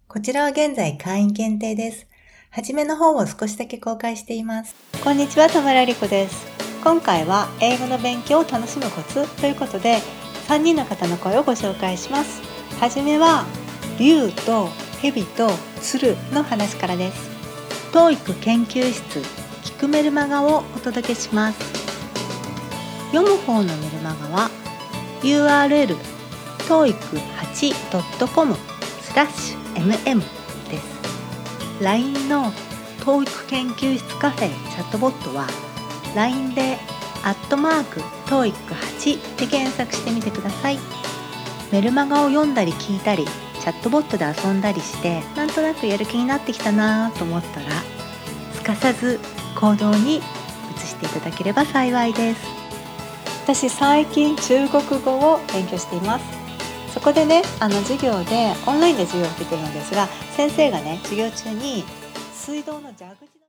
こちらは現在会員限定です。はじめの方を少しだけ公開しています。こんにちは、田村理子です。今回は英語の勉強を楽しむコツということで、3人の方の声をご紹介します。はじめは、竜と蛇と鶴の話からです。TOEIC 研究室、聞くメルマガをお届けします。読む方のメルマガは、URL toeic8.com/mm です。LINE の TOEIC 研究室カフェチャットボットは LINE で@TOEIC8 で検索してみてください。メルマガを読んだり聞いたりチャットボットで遊んだりしてなんとなくやる気になってきたなと思ったらすかさず行動に移していただければ幸いです。私最近中国語を勉強しています。そこでね、授業でオンラインで授業を受けてるのですが、先生がね、授業中に水道の蛇口の